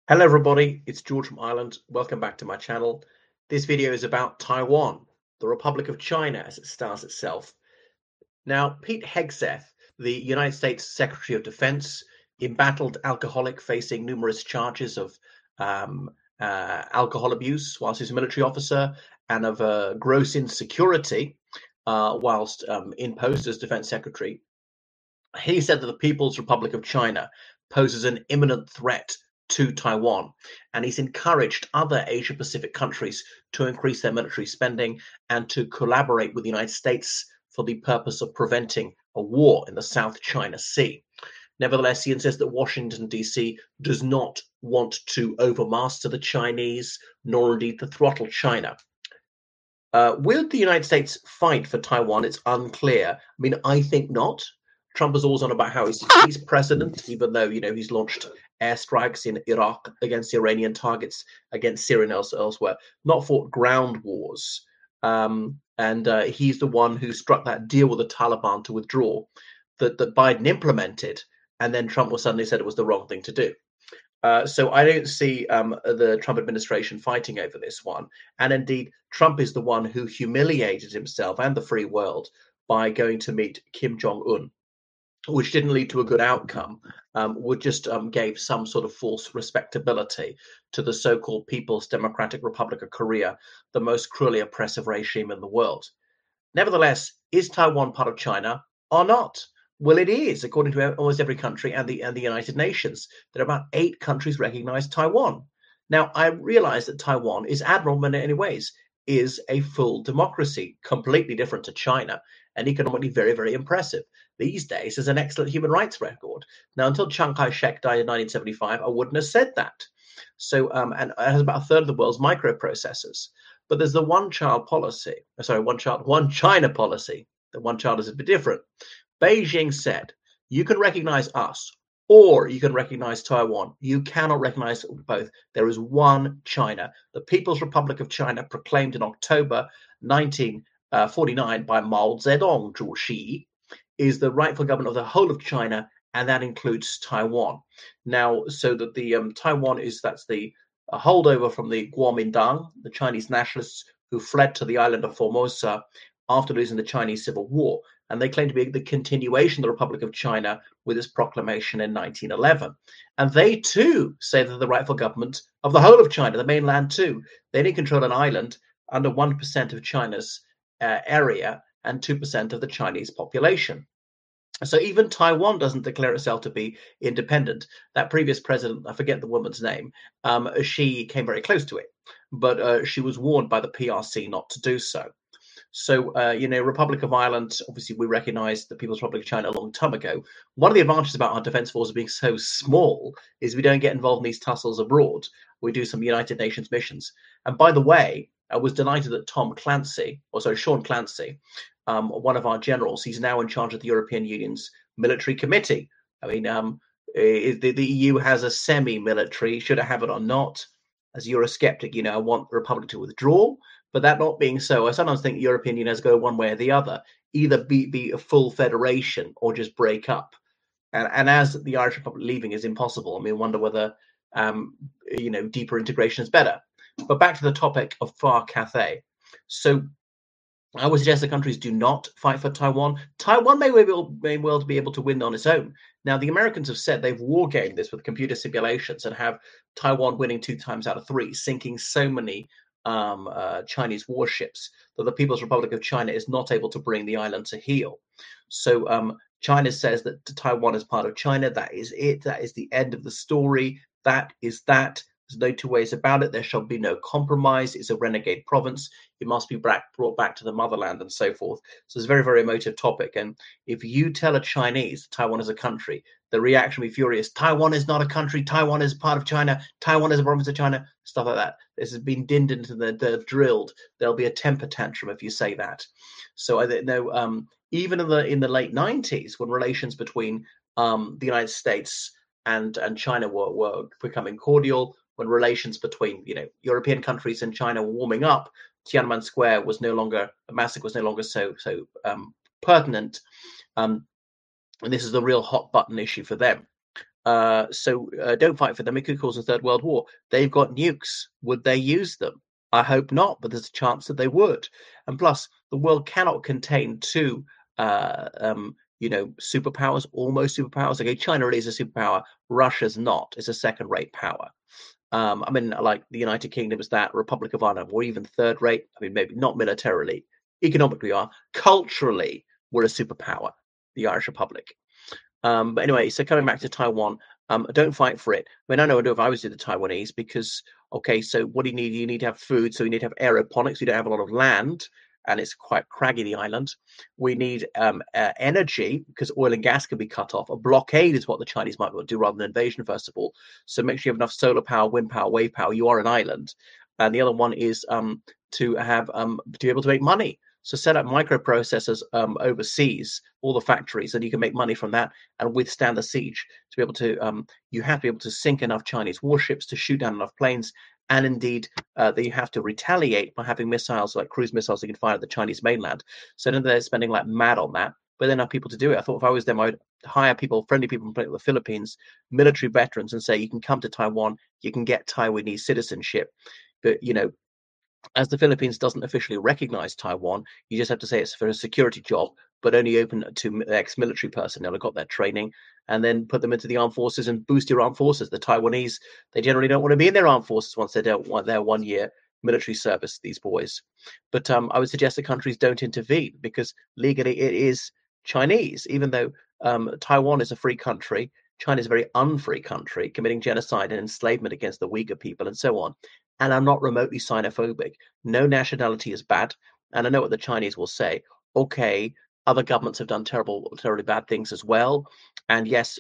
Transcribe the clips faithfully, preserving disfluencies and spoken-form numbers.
Hello everybody, it's George from Ireland. Welcome back to my channel. This video is about Taiwan, the Republic of China as it styles itself. Now, Pete Hegseth, the United States Secretary of Defense, embattled alcoholic facing numerous charges of um, uh, alcohol abuse whilst he's a military officer and of uh, gross insecurity uh, whilst um, in post as Defense Secretary. He said that the People's Republic of China poses an imminent threat to Taiwan, and he's encouraged other Asia Pacific countries to increase their military spending and to collaborate with the United States for the purpose of preventing a war in the South China Sea. Nevertheless, he insists that Washington, D C does not want to overmaster the Chinese, nor indeed to throttle China. Uh, will the United States fight for Taiwan? It's unclear. I mean, I think not. Trump is always on about how he's, he's president, even though, you know, he's launched airstrikes in Iraq against Iranian targets, against Syria and elsewhere, not fought ground wars. Um, and uh, he's the one who struck that deal with the Taliban to withdraw that, that Biden implemented. And then Trump was suddenly said it was the wrong thing to do. Uh, so I don't see um, the Trump administration fighting over this one. And indeed, Trump is the one who humiliated himself and the free world by going to meet Kim Jong-un, which didn't lead to a good outcome, um, would just um, gave some sort of false respectability to the so-called People's Democratic Republic of Korea, the most cruelly oppressive regime in the world. Nevertheless, is Taiwan part of China or not? Well, it is, according to almost every country and the and the United Nations. There are about eight countries recognize Taiwan. Now, I realize that Taiwan is admirable in many ways, is a full democracy, completely different to China, and economically very, very impressive. These days, has an excellent human rights record. Now, until Chiang Kai-shek died in nineteen seventy-five, I wouldn't have said that. So, um, and it has about a third of the world's microprocessors. But there's the one-child policy. Sorry, one child, one China policy. The one child is a bit different. Beijing said, you can recognize us or you can recognize Taiwan. You cannot recognize both. There is one China. The People's Republic of China, proclaimed in October nineteen forty-nine by Mao Zedong, Zhu Xi, is the rightful government of the whole of China, and that includes Taiwan. Now, so that the um, Taiwan is, that's the a holdover from the Kuomintang, the Chinese nationalists who fled to the island of Formosa after losing the Chinese Civil War. And they claim to be the continuation of the Republic of China with its proclamation in nineteen eleven. And they too say that the rightful government of the whole of China, the mainland too, they only control an island under one percent of China's uh, area and two percent of the Chinese population. So even Taiwan doesn't declare itself to be independent. That previous president, I forget the woman's name, um, she came very close to it, but uh, she was warned by the P R C not to do so. So, uh, you know, Republic of Ireland, obviously we recognized the People's Republic of China a long time ago. One of the advantages about our defense forces being so small is we don't get involved in these tussles abroad. We do some United Nations missions. And by the way, I was delighted that Tom Clancy, or sorry, Sean Clancy, um, one of our generals, he's now in charge of the European Union's military committee. I mean, um, the, the E U has a semi-military, should I have it or not? As a Eurosceptic, you know, I want the Republic to withdraw. But that not being so, I sometimes think the European Union has to go one way or the other, either be, be a full federation or just break up. And, and as the Irish Republic leaving is impossible, I mean, I wonder whether, um, you know, deeper integration is better. But back to the topic of Far Cathay. So I would suggest the countries do not fight for Taiwan. Taiwan may well, may well be able to win on its own. Now, the Americans have said they've wargamed this with computer simulations and have Taiwan winning two times out of three, sinking so many um, uh, Chinese warships that the People's Republic of China is not able to bring the island to heel. So um, China says that Taiwan is part of China. That is it. That is the end of the story. That is that. There's no two ways about it. There shall be no compromise. It's a renegade province. It must be brought back to the motherland and so forth. So it's a very, very emotive topic. And if you tell a Chinese Taiwan is a country, the reaction will be furious. Taiwan is not a country. Taiwan is part of China. Taiwan is a province of China. Stuff like that. This has been dinned into the, the drilled. There'll be a temper tantrum if you say that. So I know um, even in the in the late nineties, when relations between um, the United States and and China were, were becoming cordial, when relations between, you know, European countries and China were warming up, Tiananmen Square was no longer, a massacre was no longer so so um, pertinent. Um, and this is the real hot button issue for them. Uh, so uh, don't fight for them. It could cause a third world war. They've got nukes. Would they use them? I hope not, but there's a chance that they would. And plus, the world cannot contain two, uh, um, you know, superpowers, almost superpowers. Okay, China is a superpower. Russia's not. It's a second-rate power. Um, I mean, like the United Kingdom is that, Republic of Ireland, or even third rate. I mean, maybe not militarily, economically, we are culturally, we're a superpower, the Irish Republic. Um, but anyway, so coming back to Taiwan, um, don't fight for it. I mean, I know if I was the Taiwanese, because okay, so what do you need? You need to have food, so you need to have aeroponics. You don't have a lot of land, and it's quite craggy, the island. We need um, uh, energy, because oil and gas can be cut off. A blockade is what the Chinese might want to do rather than invasion, first of all. So make sure you have enough solar power, wind power, wave power. You are an island. And the other one is um, to have um, to be able to make money. So set up microprocessors um, overseas, all the factories, and you can make money from that and withstand the siege. To be able to, um, you have to be able to sink enough Chinese warships to shoot down enough planes, and indeed, uh, that you have to retaliate by having missiles like cruise missiles you can fire at the Chinese mainland. So then they're spending like mad on that, but they're not people to do it. I thought if I was them, I'd hire people, friendly people from the Philippines, military veterans, and say you can come to Taiwan, you can get Taiwanese citizenship, but you know. As the Philippines doesn't officially recognize Taiwan, you just have to say it's for a security job, but only open to ex-military personnel who got their training, and then put them into the armed forces and boost your armed forces. The Taiwanese, they generally don't want to be in their armed forces once they don't want their one-year military service, these boys. But um, I would suggest the countries don't intervene, because legally it is Chinese, even though um, Taiwan is a free country. China is a very unfree country, committing genocide and enslavement against the Uyghur people and so on. And I'm not remotely xenophobic. No nationality is bad. And I know what the Chinese will say. Okay, other governments have done terrible, terribly bad things as well. And yes,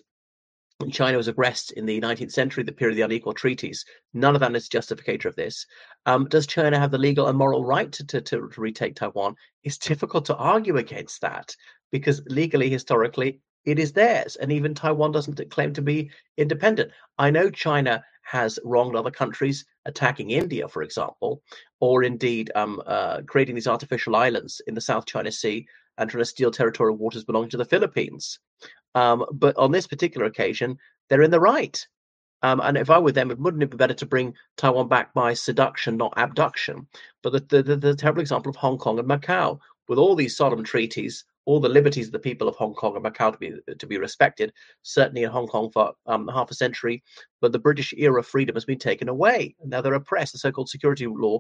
China was aggressed in the nineteenth century, the period of the unequal treaties. None of that is justificator of this. Um, does China have the legal and moral right to, to, to, to retake Taiwan? It's difficult to argue against that, because legally, historically, it is theirs. And even Taiwan doesn't claim to be independent. I know China has wronged other countries, attacking India, for example, or indeed um, uh, creating these artificial islands in the South China Sea and trying to steal territorial waters belonging to the Philippines. Um, but on this particular occasion, they're in the right. Um, and if I were them, wouldn't it be better to bring Taiwan back by seduction, not abduction? But the, the, the, the terrible example of Hong Kong and Macau, with all these solemn treaties, all the liberties of the people of Hong Kong and Macau to be to be respected, certainly in Hong Kong for um, half a century, but the British era of freedom has been taken away. Now they're oppressed. The so-called security law,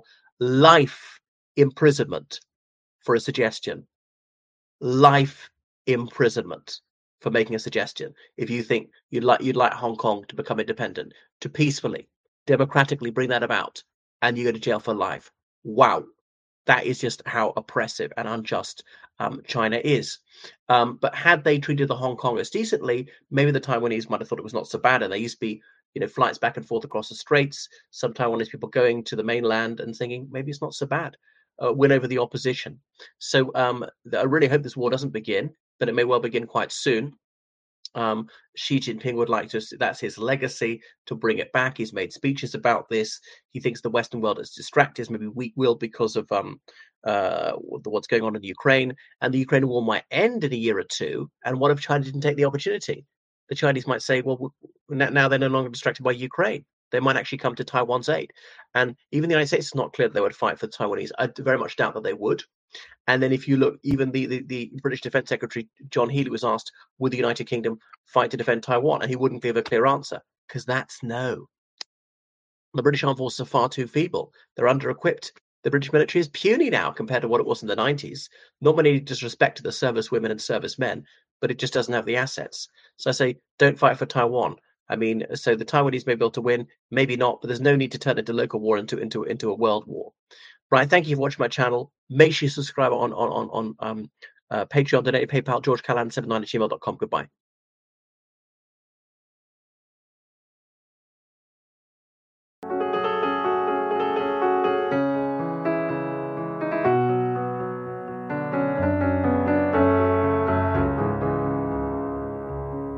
life imprisonment for a suggestion, life imprisonment for making a suggestion. If you think you'd like you'd like Hong Kong to become independent, to peacefully, democratically bring that about, and you go to jail for life. Wow. That is just how oppressive and unjust um, China is. Um, but had they treated the Hong Kongers decently, maybe the Taiwanese might have thought it was not so bad. And there used to be, you know, flights back and forth across the straits. Some Taiwanese people going to the mainland and thinking maybe it's not so bad. Uh, win over the opposition. So um, I really hope this war doesn't begin, but it may well begin quite soon. Um, Xi Jinping would like to, that's his legacy, to bring it back. He's made speeches about this. He thinks the Western world is distracted, maybe weak-willed because of um, uh, what's going on in Ukraine. And the Ukraine war might end in a year or two. And what if China didn't take the opportunity? The Chinese might say, well, now they're no longer distracted by Ukraine. They might actually come to Taiwan's aid. And even the United States is not clear that they would fight for the Taiwanese. I very much doubt that they would. And then if you look, even the, the, the British Defence Secretary, John Healey, was asked, would the United Kingdom fight to defend Taiwan? And he wouldn't give a clear answer, because that's no. The British Armed Forces are far too feeble. They're under-equipped. The British military is puny now compared to what it was in the nineties. Not many disrespect to the service women and service men, but it just doesn't have the assets. So I say, don't fight for Taiwan. I mean, so the Taiwanese may be able to win, maybe not, but there's no need to turn it into local war into, into, into a world war. Right, thank you for watching my channel. Make sure you subscribe on on on, on um, uh, Patreon, donate, PayPal, George Callahan seven nine at gmail dot com. Goodbye.